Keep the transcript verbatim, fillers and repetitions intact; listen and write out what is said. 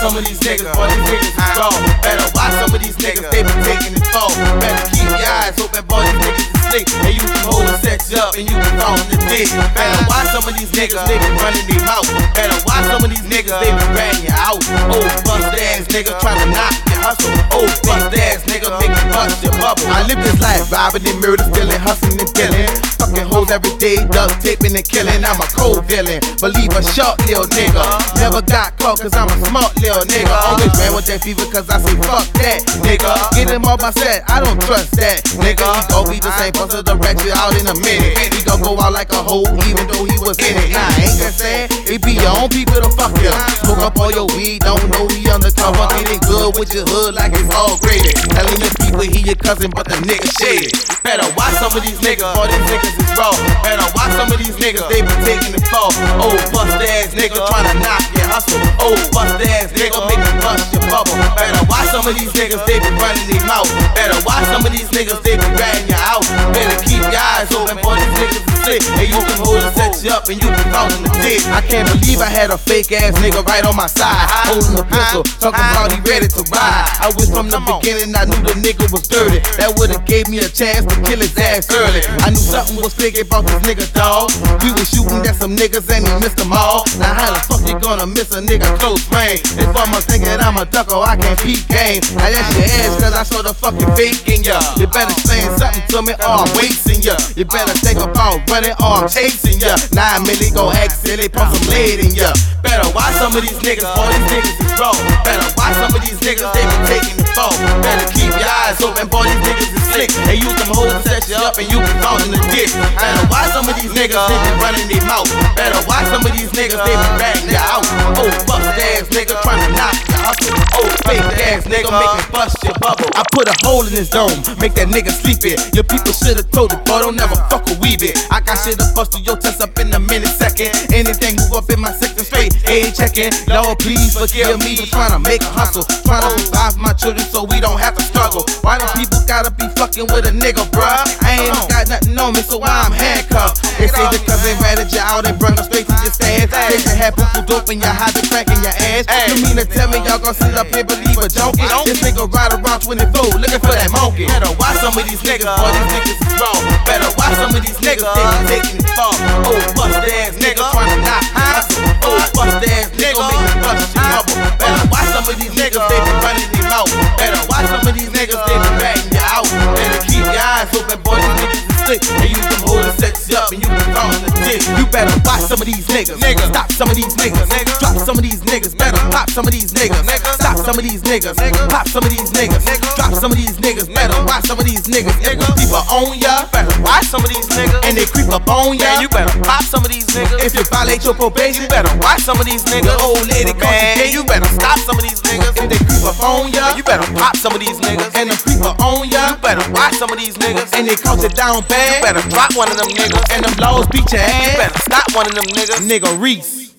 some of these niggas, boy, these niggas is raw. Better watch some of these niggas, they be taking it fall. Better keep your eyes open, boy, these niggas is slick. And you can hold and set you up, and you can fall in the dick. Better watch some of these niggas, they be running their mouth. Better watch some of these niggas, they be ratting you out. Oh, bust ass nigga, tryna knock your hustle. Oh, bust ass nigga, make you bust your bubble. I live this life, robbing and murder, stealing, hustling and killing. Fucking hoes every day, duct taping and killing. I'm a cold villain, believe a short little nigga. Never got caught cause I'm a smart little nigga. Always ran with that fever cause I say fuck that nigga. Get him off my set, I don't trust that nigga. He gon' be the same buster the ratchet out in a minute. He gon' go out like a hoe even though he was in it. Nah, ain't that sad? It be your own people to fuck you. Smoke up all your weed, don't know he undercover. Getting good with your hood like it's all graded. Telling the people he your cousin but the nigga shaded. Better watch some of these niggas, boy these niggas is raw. Better watch some of these niggas, they be taking the fall. Oh, bust ass nigga tryna knock your hustle. Oh, bust ass nigga make you bust your bubble. Better watch some of these niggas, they be running their mouth. Better watch some of these niggas, they be ratting you out. Better keep your eyes open, boy these niggas is sick. And you can hold and set you up and you can fall in the dick. I can't believe I had a fake ass nigga right on my side, holding the pistol, talking about he ready to ride. I wish from the beginning I knew the nigga was dirty. That would've gave me a chance to kill his ass early. I knew something was fake about this nigga, dawg. We was shooting at some niggas and he missed them all. Now how the fuck you gonna miss a nigga close range? If I'm thinking I'm a ducko, I can't peep game. Now that's your ass cause I saw the fucking fake in ya. You better saying something to me or I'm wasting ya. You better think about running or I'm chasing ya. Now I'm really gon' act silly, pump some lead in ya. Better watch some of these niggas, boy these niggas is raw. Better watch some of these niggas, they be taking the fall. Better keep your eyes open, boy these niggas is slick. And you can hold and set you up and you can fall in the dick. Better watch some of these niggas, they be running their mouth. Better watch some of these niggas, they be ratting you out. Oh, bust ass nigga tryna knock you hustle. Oh, fake ass nigga make me bust your bubble. I put a hole in his dome, make that nigga sleep it. Your people should've told it, boy don't never fuck a weave it. I got shit to bust through your test up in a minute second. Anything move up in my sector straight, ain't checking. Lord please forgive me for tryna make a hustle, tryna revive my children so we don't have to struggle. Why do people gotta be fucking with a nigga, bruh? I ain't got nothing on me so why I'm handcuffed? They say that cause they ratted you out and brought them straight to your stand. They should have people dope in your hide the crack in your ass. You mean to tell me y'all gon' sit up here believe a junkie? This nigga ride around twenty-four looking for that monkey. Better watch some of these niggas, boy these niggas is wrong. Better watch some of these niggas, they be taking it fall. Oh, bust ass nigga tryna knock you hustle. Oh, bust ass nigga make you bust your bubble. Better watch some of these niggas, they be running their mouth. Better watch some of these niggas, they be ratting you out. Better keep your eyes open, boy these niggas is slick. And you can hold and set you up and you can fall in the dick. You better watch some of these niggas, nigga. Stop some of these niggas, nigga. Drop some of these niggas, better pop some of these niggas, nigga. Stop some of these niggas, nigga. Pop some of these niggas, nigga. Drop some of these niggas, better watch some of these niggas, nigga. People on ya, better watch some of these niggas. And they creep up on ya, man, you better pop some of these niggas. If you violate your probation, you better watch some of these niggas. Old lady man, you better stop some of these niggas. If they creep up on ya, you better pop some of these niggas. And the creep up on ya, you better watch some of these niggas. And they count it down bad, you better drop one of them niggas. And them laws beat your ass, you better stop one of them niggas. Nigga Reese.